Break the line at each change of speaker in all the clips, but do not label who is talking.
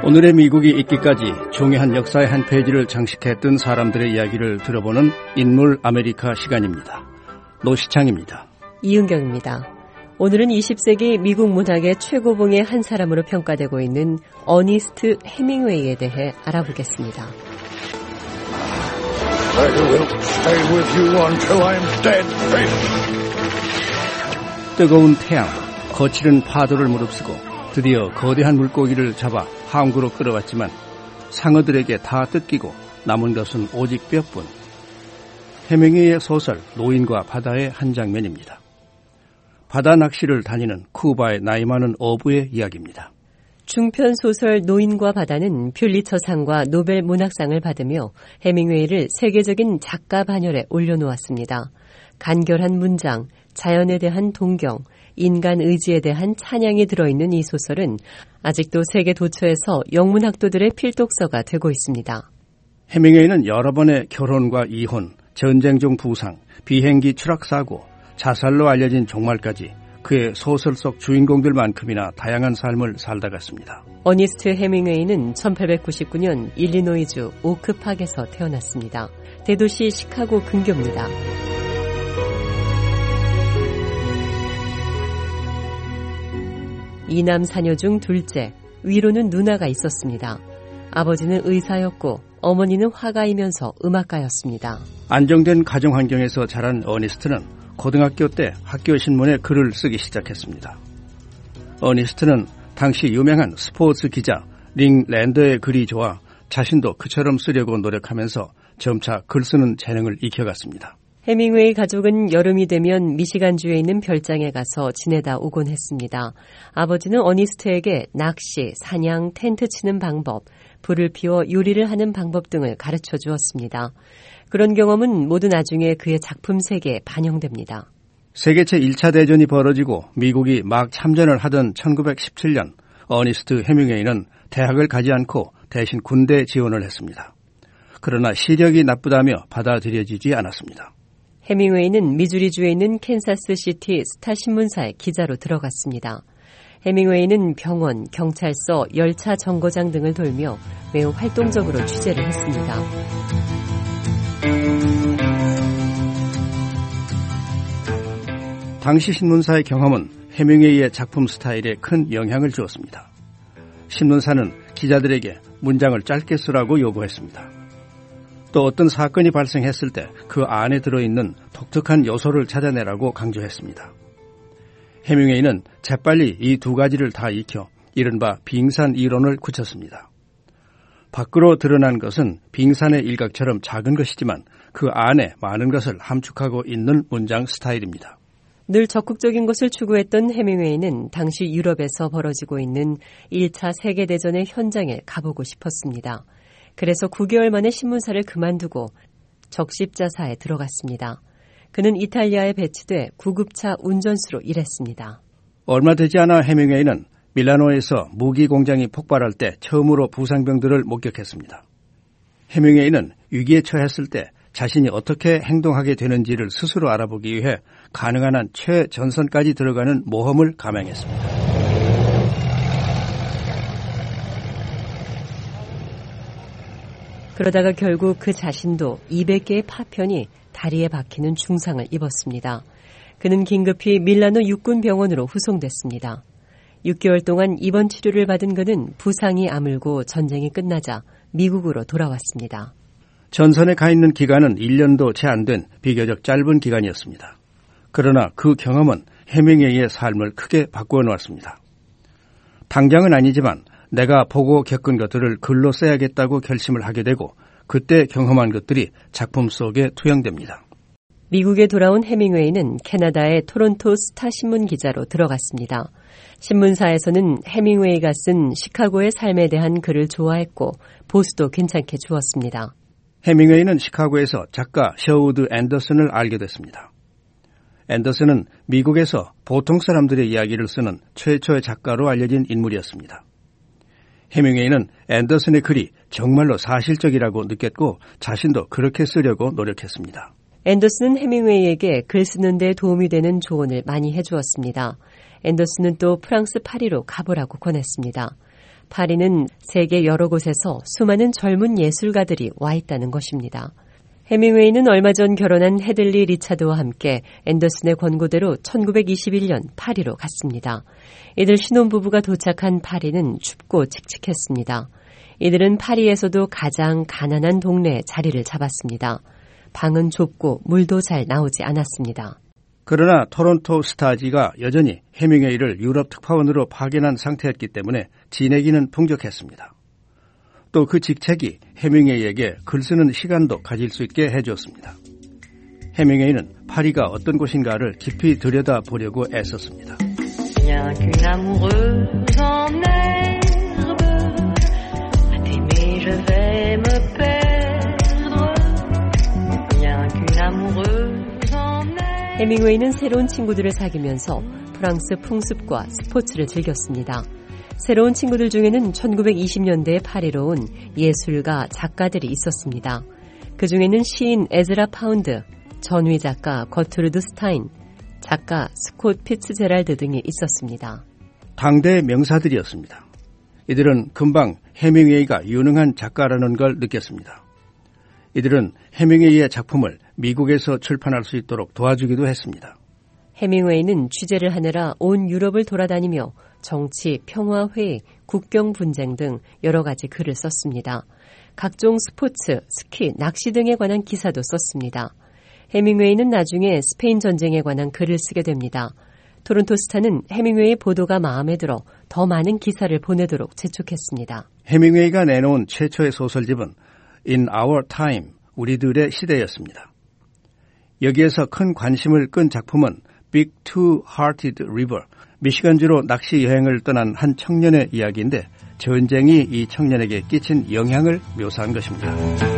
오늘의 미국이 있기까지 중요한 역사의 한 페이지를 장식했던 사람들의 이야기를 들어보는 인물 아메리카 시간입니다. 노시창입니다.
이은경입니다. 오늘은 20세기 미국 문학의 최고봉의 한 사람으로 평가되고 있는 어니스트 해밍웨이에 대해 알아보겠습니다.
I will stay with you until I'm dead fish.
뜨거운 태양, 거칠은 파도를 무릅쓰고 드디어 거대한 물고기를 잡아 항구로 끌어왔지만 상어들에게 다 뜯기고 남은 것은 오직 뼈뿐. 해밍웨이의 소설 노인과 바다의 한 장면입니다. 바다 낚시를 다니는 쿠바의 나이 많은 어부의 이야기입니다.
중편 소설 노인과 바다는 퓰리처상과 노벨 문학상을 받으며 해밍웨이를 세계적인 작가 반열에 올려놓았습니다. 간결한 문장, 자연에 대한 동경, 인간 의지에 대한 찬양이 들어있는 이 소설은 아직도 세계 도처에서 영문학도들의 필독서가 되고 있습니다.
해밍웨이는 여러 번의 결혼과 이혼, 전쟁 중 부상, 비행기 추락사고, 자살로 알려진 종말까지 그의 소설 속 주인공들만큼이나 다양한 삶을 살다 갔습니다.
어니스트 해밍웨이는 1899년 일리노이주 오크팍에서 태어났습니다. 대도시 시카고 근교입니다. 이남 사녀 중 둘째, 위로는 누나가 있었습니다. 아버지는 의사였고 어머니는 화가이면서 음악가였습니다.
안정된 가정 환경에서 자란 어니스트는 고등학교 때 학교 신문에 글을 쓰기 시작했습니다. 어니스트는 당시 유명한 스포츠 기자 링 랜더의 글이 좋아 자신도 그처럼 쓰려고 노력하면서 점차 글 쓰는 재능을 익혀갔습니다.
해밍웨이 가족은 여름이 되면 미시간주에 있는 별장에 가서 지내다 오곤 했습니다. 아버지는 어니스트에게 낚시, 사냥, 텐트 치는 방법, 불을 피워 요리를 하는 방법 등을 가르쳐 주었습니다. 그런 경험은 모두 나중에 그의 작품 세계에 반영됩니다.
세계 제1차 대전이 벌어지고 미국이 막 참전을 하던 1917년 어니스트 해밍웨이는 대학을 가지 않고 대신 군대 지원을 했습니다. 그러나 시력이 나쁘다며 받아들여지지 않았습니다.
해밍웨이는 미주리주에 있는 캔사스시티 스타신문사에 기자로 들어갔습니다. 해밍웨이는 병원, 경찰서, 열차 정거장 등을 돌며 매우 활동적으로 취재를 했습니다.
당시 신문사의 경험은 해밍웨이의 작품 스타일에 큰 영향을 주었습니다. 신문사는 기자들에게 문장을 짧게 쓰라고 요구했습니다. 또 어떤 사건이 발생했을 때 그 안에 들어있는 독특한 요소를 찾아내라고 강조했습니다. 해밍웨이는 재빨리 이 두 가지를 다 익혀 이른바 빙산 이론을 굳혔습니다. 밖으로 드러난 것은 빙산의 일각처럼 작은 것이지만 그 안에 많은 것을 함축하고 있는 문장 스타일입니다.
늘 적극적인 것을 추구했던 해밍웨이는 당시 유럽에서 벌어지고 있는 1차 세계대전의 현장에 가보고 싶었습니다. 그래서 9개월 만에 신문사를 그만두고 적십자사에 들어갔습니다. 그는 이탈리아에 배치돼 구급차 운전수로 일했습니다.
얼마 되지 않아 해밍웨이는 밀라노에서 무기 공장이 폭발할 때 처음으로 부상병들을 목격했습니다. 해밍웨이는 위기에 처했을 때 자신이 어떻게 행동하게 되는지를 스스로 알아보기 위해 가능한 한 최전선까지 들어가는 모험을 감행했습니다.
그러다가 결국 그 자신도 200개의 파편이 다리에 박히는 중상을 입었습니다. 그는 긴급히 밀라노 육군병원으로 후송됐습니다. 6개월 동안 입원 치료를 받은 그는 부상이 아물고 전쟁이 끝나자 미국으로 돌아왔습니다.
전선에 가 있는 기간은 1년도 채 안 된 비교적 짧은 기간이었습니다. 그러나 그 경험은 해밍웨이의 삶을 크게 바꾸어 놓았습니다. 당장은 아니지만 내가 보고 겪은 것들을 글로 써야겠다고 결심을 하게 되고 그때 경험한 것들이 작품 속에 투영됩니다.
미국에 돌아온 해밍웨이는 캐나다의 토론토 스타신문 기자로 들어갔습니다. 신문사에서는 해밍웨이가 쓴 시카고의 삶에 대한 글을 좋아했고 보수도 괜찮게 주었습니다.
해밍웨이는 시카고에서 작가 셔우드 앤더슨을 알게 됐습니다. 앤더슨은 미국에서 보통 사람들의 이야기를 쓰는 최초의 작가로 알려진 인물이었습니다. 해밍웨이는 앤더슨의 글이 정말로 사실적이라고 느꼈고 자신도 그렇게 쓰려고 노력했습니다.
앤더슨은 해밍웨이에게 글 쓰는 데 도움이 되는 조언을 많이 해주었습니다. 앤더슨은 또 프랑스 파리로 가보라고 권했습니다. 파리는 세계 여러 곳에서 수많은 젊은 예술가들이 와 있다는 것입니다. 해밍웨이는 얼마 전 결혼한 헤들리 리차드와 함께 앤더슨의 권고대로 1921년 파리로 갔습니다. 이들 신혼부부가 도착한 파리는 춥고 칙칙했습니다. 이들은 파리에서도 가장 가난한 동네에 자리를 잡았습니다. 방은 좁고 물도 잘 나오지 않았습니다.
그러나 토론토 스타지가 여전히 해밍웨이를 유럽 특파원으로 파견한 상태였기 때문에 지내기는 풍족했습니다. 또 그 직책이 해밍웨이에게 글 쓰는 시간도 가질 수 있게 해주었습니다. 해밍웨이는 파리가 어떤 곳인가를 깊이 들여다보려고 애썼습니다.
Bien qu'une amoureuse en herbe, à t'aimer je vais me perdre. Bien qu'une amoureuse en herbe.
해밍웨이는 새로운 친구들을 사귀면서 프랑스 풍습과 스포츠를 즐겼습니다. 새로운 친구들 중에는 1920년대에 파리로 온 예술가, 작가들이 있었습니다. 그중에는 시인 에즈라 파운드, 전위 작가 거트루드 스타인, 작가 스콧 피츠제랄드 등이 있었습니다.
당대의 명사들이었습니다. 이들은 금방 해밍웨이가 유능한 작가라는 걸 느꼈습니다. 이들은 해밍웨이의 작품을 미국에서 출판할 수 있도록 도와주기도 했습니다.
해밍웨이는 취재를 하느라 온 유럽을 돌아다니며 정치, 평화회의, 국경 분쟁 등 여러 가지 글을 썼습니다. 각종 스포츠, 스키, 낚시 등에 관한 기사도 썼습니다. 해밍웨이는 나중에 스페인 전쟁에 관한 글을 쓰게 됩니다. 토론토 스타는 해밍웨이 보도가 마음에 들어 더 많은 기사를 보내도록 재촉했습니다.
해밍웨이가 내놓은 최초의 소설집은 In Our Time, 우리들의 시대였습니다. 여기에서 큰 관심을 끈 작품은 Big Two-Hearted River, 미시건주로 낚시 여행을 떠난 한 청년의 이야기인데 전쟁이 이 청년에게 끼친 영향을 묘사한 것입니다.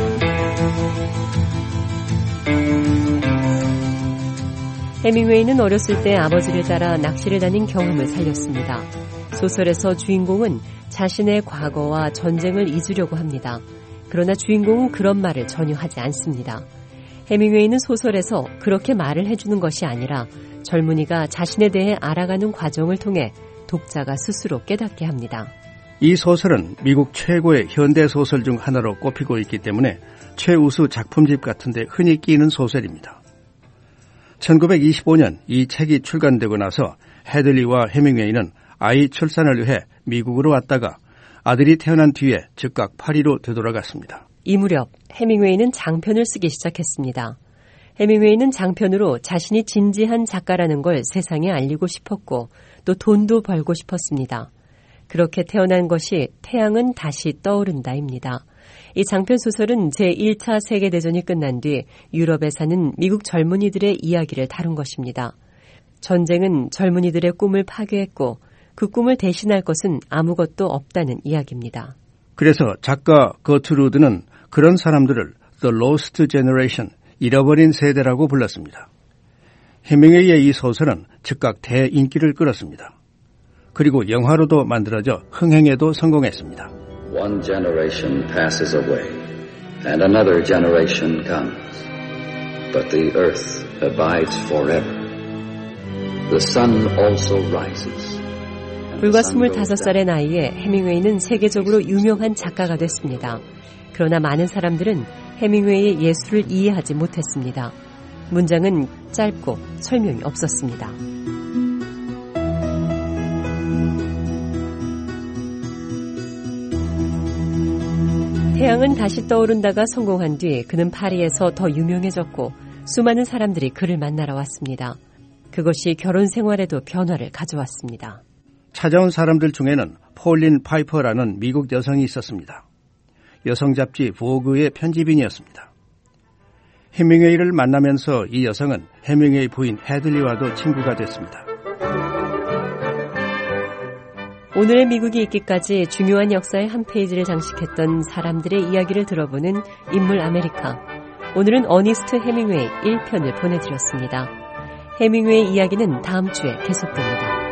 해밍웨이는 어렸을 때 아버지를 따라 낚시를 다닌 경험을 살렸습니다. 소설에서 주인공은 자신의 과거와 전쟁을 잊으려고 합니다. 그러나 주인공은 그런 말을 전혀 하지 않습니다. 해밍웨이는 소설에서 그렇게 말을 해주는 것이 아니라 젊은이가 자신에 대해 알아가는 과정을 통해 독자가 스스로 깨닫게 합니다.
이 소설은 미국 최고의 현대소설 중 하나로 꼽히고 있기 때문에 최우수 작품집 같은 데 흔히 끼는 소설입니다. 1925년 이 책이 출간되고 나서 헤들리와 해밍웨이는 아이 출산을 위해 미국으로 왔다가 아들이 태어난 뒤에 즉각 파리로 되돌아갔습니다.
이 무렵 해밍웨이는 장편을 쓰기 시작했습니다. 해밍웨이는 장편으로 자신이 진지한 작가라는 걸 세상에 알리고 싶었고 또 돈도 벌고 싶었습니다. 그렇게 태어난 것이 태양은 다시 떠오른다입니다. 이 장편 소설은 제1차 세계대전이 끝난 뒤 유럽에 사는 미국 젊은이들의 이야기를 다룬 것입니다. 전쟁은 젊은이들의 꿈을 파괴했고 그 꿈을 대신할 것은 아무것도 없다는 이야기입니다.
그래서 작가 거트루드는 그런 사람들을 The Lost Generation, 잃어버린 세대라고 불렀습니다. 해밍웨이의 이 소설은 즉각 대인기를 끌었습니다. 그리고 영화로도 만들어져 흥행에도 성공했습니다.
One generation passes away, and another generation comes, but the earth abides forever. The sun also rises.
불과 25살의 나이에 해밍웨이는 세계적으로 유명한 작가가 됐습니다. 그러나 많은 사람들은 해밍웨이의 예술을 이해하지 못했습니다. 문장은 짧고 설명이 없었습니다. 태양은 다시 떠오른다가 성공한 뒤 그는 파리에서 더 유명해졌고 수많은 사람들이 그를 만나러 왔습니다. 그것이 결혼 생활에도 변화를 가져왔습니다.
찾아온 사람들 중에는 폴린 파이퍼라는 미국 여성이 있었습니다. 여성 잡지 보그의 편집인이었습니다. 해밍웨이를 만나면서 이 여성은 해밍웨이 부인 헤들리와도 친구가 됐습니다.
오늘의 미국이 있기까지 중요한 역사의 한 페이지를 장식했던 사람들의 이야기를 들어보는 인물 아메리카. 오늘은 어니스트 해밍웨이 1편을 보내드렸습니다. 해밍웨이 이야기는 다음 주에 계속됩니다.